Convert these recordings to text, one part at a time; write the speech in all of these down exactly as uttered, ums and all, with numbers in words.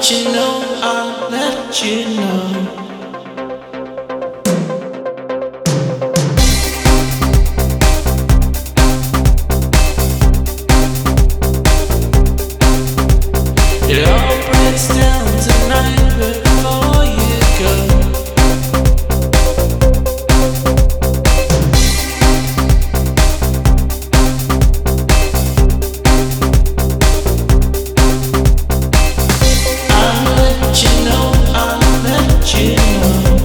you know, I'll let you know. It all breaks down tonight before you go. I'll let you know, I'll let you know.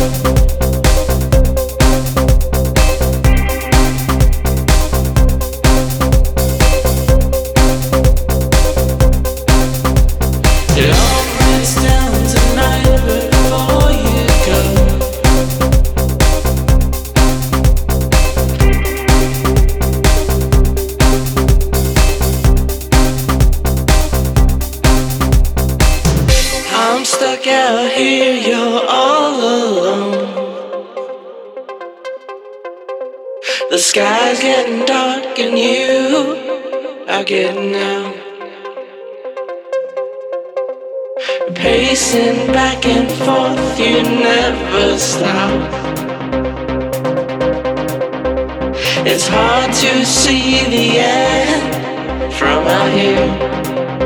It all breaks down tonight before you go. I'm stuck out here, you're all alone. The sky's getting dark and you are getting out. Pacing back and forth, you never stop. It's hard to see the end from out here.